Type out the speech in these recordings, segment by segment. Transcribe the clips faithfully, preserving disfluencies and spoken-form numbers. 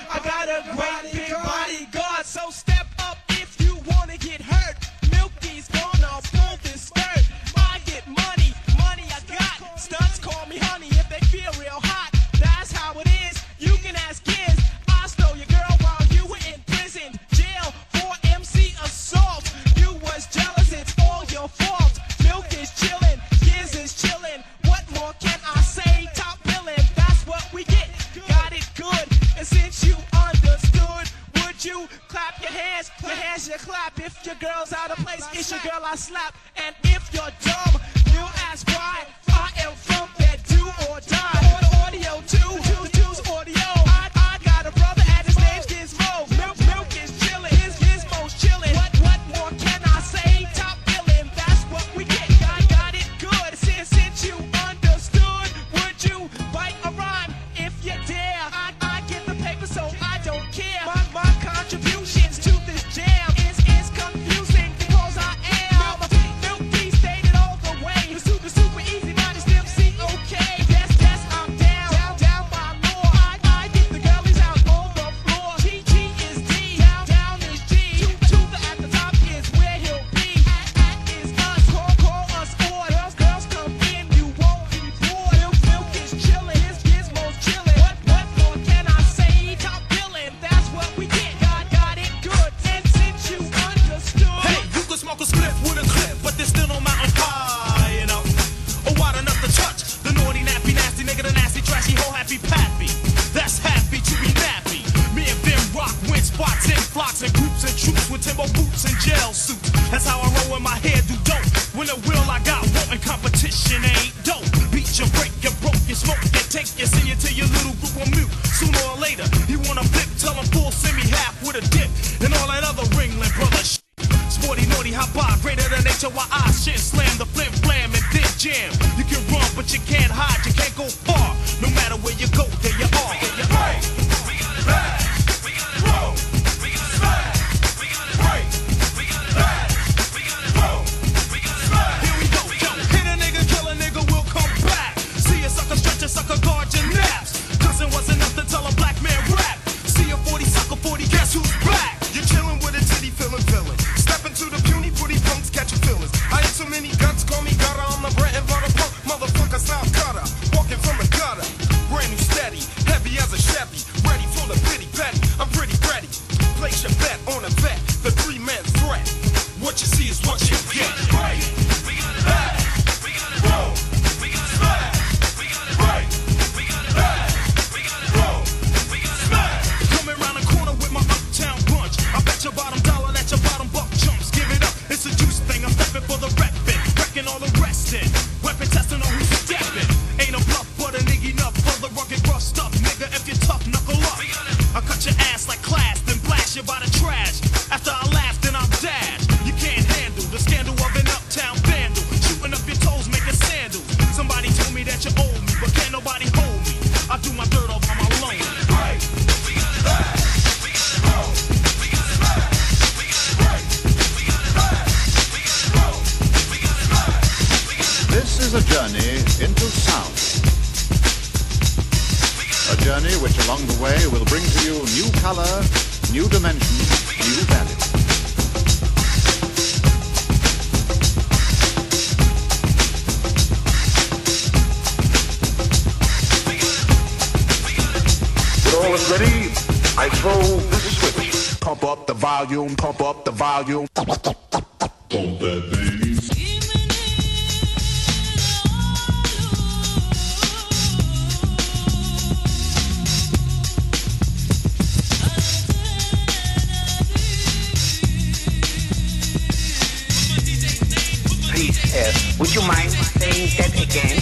I got a great big bodyguard, so step up if you wanna get hurt. Milky's gonna pull this skirt. I get money, money I got. Stunts call me honey if they feel real hot. That's how it is. You can ask kids. I stole your girl while you were in prison. Jail for M C assault. You was jealous, it's all your fault. Milk is chillin', Giz is chillin'. What more can I say? Top billin', that's what we get. Got it good. And since you understood, would you clap your hands? Your hands you clap. If your girl's out of place, it's your girl I slap. And if you're dumb, you ask why. I am from that do or die. Audio two, two, two's audio. I, I got a brother and his name's Gizmo. Milk, milk is chillin', his Gizmo's chillin'. What, what more can I say? Top billin', that's what we get. I got it good. Since, since you understood, would you bite a rhyme if you dare? I, I get the paper, so I don't care. My, my contributions to this jam is, is confusing because I am Milky stated all the way. The super, super easy, not just M C, okay. Yes, yes, I'm down, down, down by law. I, I get the girlies out on the floor. G, G is D, down, down is G. Two, two, the at the top is where he'll be. At, at is us, call, call us on. Girls, girls come in, you won't be bored. Milk, milk is chillin', his Gizmo's chillin'. What, what more can I say? Top billin', that's what we get. God got it good, and since you understood. Hey, you can smoke a spliff with a clip, but there's still no mountain high enough. Or wide enough to touch the naughty, nappy, nasty nigga, the nasty, trashy, whole happy pappy. That's happy to be nappy. Me and them rock, win spots in flocks and groups and troops with Timbo boots and jail suits. That's how I roll when my hair do dope. When the will I got wanting competition ain't dope. Beat you, break you, broke you, smoke you, take you, send you to your little group on mute. Sooner or later, you wanna flip, tell them full, send me half with a dip. And all that other ringling brother shit. Sporty, naughty, hot bar, greater than H O I I shit. Slam the flim, flam, and then jam. You can run, but you can't hide, you can't go far. No matter where you go, there you are. There you are. Here we go, yo. Hit a nigga, kill a nigga, we'll come back. See a sucker stretch a sucker, guard your naps. Cousin was enough to tell a black man rap. See a forty sucker, forty, guess who's back? You're chillin' with a titty feelin' villain. Step into the puny, pretty punks, catch your feelings. I ain't too many guns, call me gutter. I'm the bread and butter punk, motherfucker, South cutter. Walking from the gutter, brand new steady, heavy as a Chevy, ready for the bitty petty. I'm pretty ready. Place your bet on a vet, the three man threat. What you see is what you get. Right, back, roll, smash, right, back, roll, smash. Coming round the corner with my uptown bunch. I bet your bottom dollar that your bottom buck jumps. Give it up, it's a juice thing. I'm stepping for the rep it, wrecking all the rest in. Weapon testing on who's stepping. Ain't a bluff, but a nigga enough for the rugged rough stuff. Nigga, if you're tough, knuckle up. I cut your ass like class, then blast you by the trash. After I laugh, then I'm dashed. You can't handle the scandal of an uptown vandal. Shooting up your toes, making sandals. Somebody told me that you owe me, but can't nobody hold me. I do my dirt all by my loan. Right, back, roll, smash. Right, back, roll, smash. This is a journey into sound. A journey which along the way will bring to you new color, new dimension, new value. When all is ready, I throw this switch. Pump up the volume, pump up the volume. Pump that bass. Please, uh, would you mind saying that again?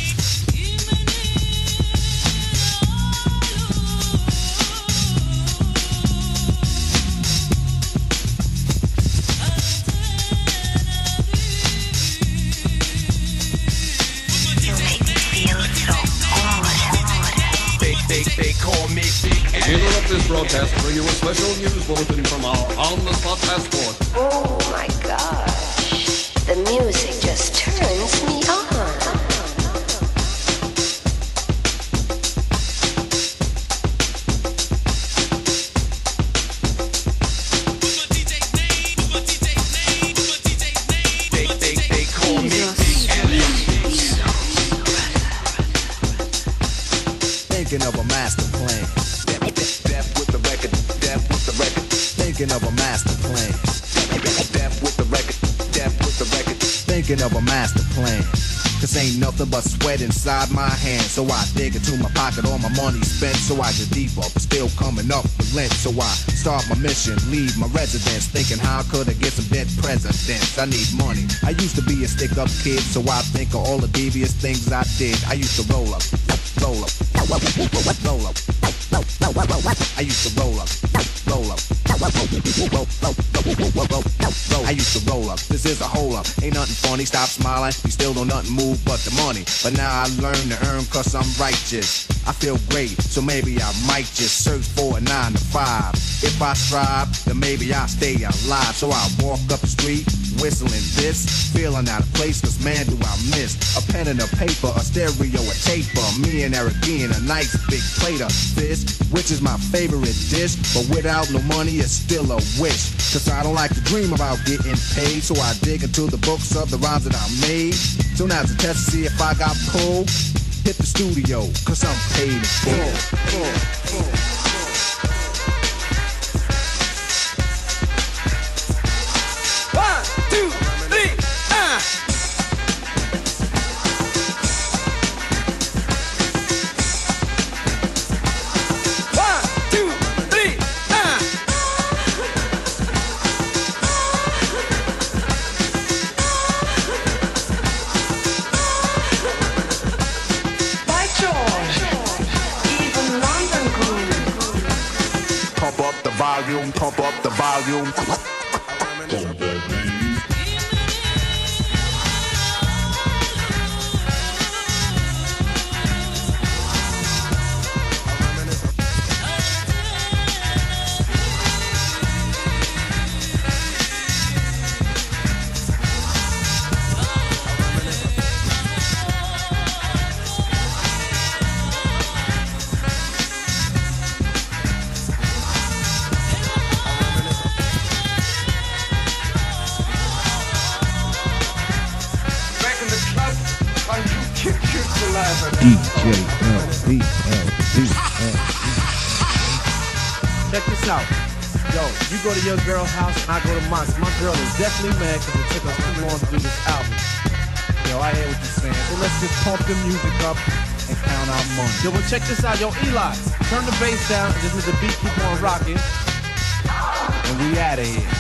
Interrupt this broadcast to bring you a special news bulletin from our on-the-spot passport. Oh my gosh, the music just turns me on. thinking of a master plan. Death with the record, death with the record. Thinking of a master plan. Death with the record, death with the record. Thinking of a master plan. Cause ain't nothing but sweat inside my hands. So I dig into my pocket, all my money spent. So I get deeper, but still coming up with lint. So I start my mission, leave my residence, thinking how could I get some dead presidents. I need money. I used to be a stick-up kid, so I think of all the devious things I did. I used to roll up, roll up, roll up, roll up. I used to roll up, roll up, I used to roll up. This is a hole up. Ain't nothing funny. Stop smiling. You still don't nothing move but the money. But now I learn to earn cause I'm righteous. I feel great, so maybe I might just search for a nine to five. If I strive, then maybe I'll stay alive. So I walk up the street, whistling this, feeling out of place, cause man do I miss a pen and a paper, a stereo, a taper. Me and Eric being a nice big plate of fish, which is my favorite dish. But without no money, it's still a wish. Cause I don't like to dream about getting paid, so I dig into the books of the rhymes that I made. So now's a test to see if I got pulled. Hit the studio, cause I'm paid in full. full, full. One, two, three, ah! One, two, three, ah! By George, even London grew. Pump up the volume, pump up the volume. D J L B L B L. Check this out. Yo, you go to your girl's house and I go to mine. My girl is definitely mad because it took us too long to do this album. Yo, I hear what you're saying. So let's just pump the music up and count our money. Yo, but check this out. Yo, Eli, turn the bass down and just let the beat keep on rocking. And we out of here.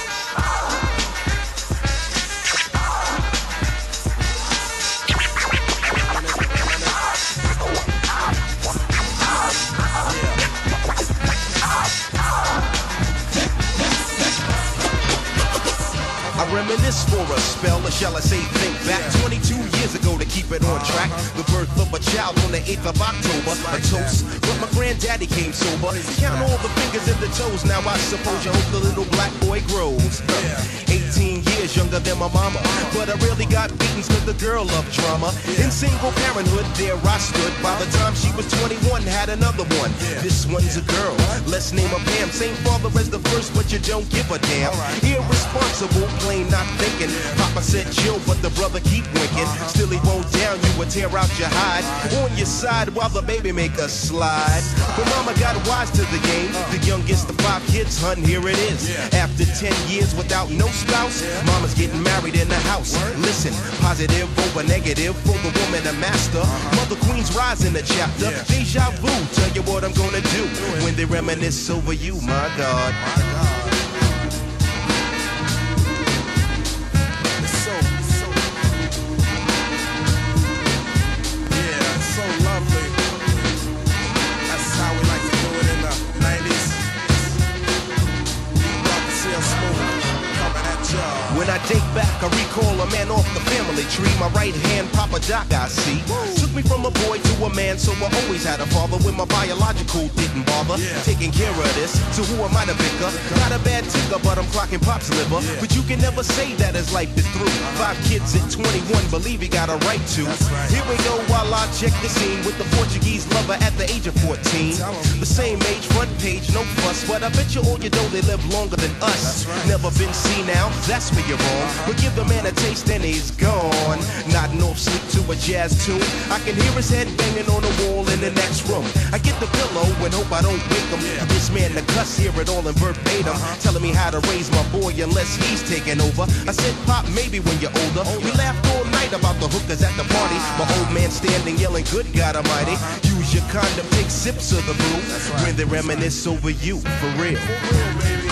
I reminisce for a spell, or shall I say think back twenty-two years ago to keep it on track. The birth of a child on the eighth of October, a toast, but my granddaddy came sober. Count all the fingers and the toes, now I suppose you hope the little black boy grows. eighteen years younger than my mama, but I really got beatings cause the girl loved drama. In single parenthood, there I stood. By the time she was twenty-one, had another one. This one's a girl, let's name her Pam. Same father as the first, but you don't give a damn. Irresponsible, plain not thinking. Papa said chill, but the brother keep winking. Still he won't down you or tear out your hide. On your side while the baby make a slide. But mama got wise to the game. The youngest of five kids, hun, here it is. After ten years without no spouse, mama's getting married in the house. Listen, positive over negative for the woman a master. Mother Queen's rise in the chapter. Deja vu, tell you what I'm gonna do when they reminisce over you, my God. When I date back, I recall a man off the family tree. My right hand, Papa Doc, I see. Took me from a boy to a man, so I always had a father when my biological didn't bother. Taking care of this, so who am I to bicker? Not a bad ticker, but I'm clocking Pop's liver. But you can never say that his life is through. Five kids at twenty-one, believe he got a right to. Here we go while I check the scene with the Portuguese lover at the age of fourteen. The same age, front page, no fuss, but I bet you all you know they live longer than us. Never been seen now, that's where you're wrong. But give the man a taste and he's gone. on, nodding off sleep to a jazz tune. I can hear his head banging on the wall in the next room. I get the pillow and hope I don't wake him. This man, the cuss, hear it all in verbatim, telling me how to raise my boy unless he's taking over. I said, Pop, maybe when you're older. We laughed all night about the hookers at the party. My old man standing yelling, good God Almighty. Use your condom, take sips of the brew. When they reminisce over you, for real.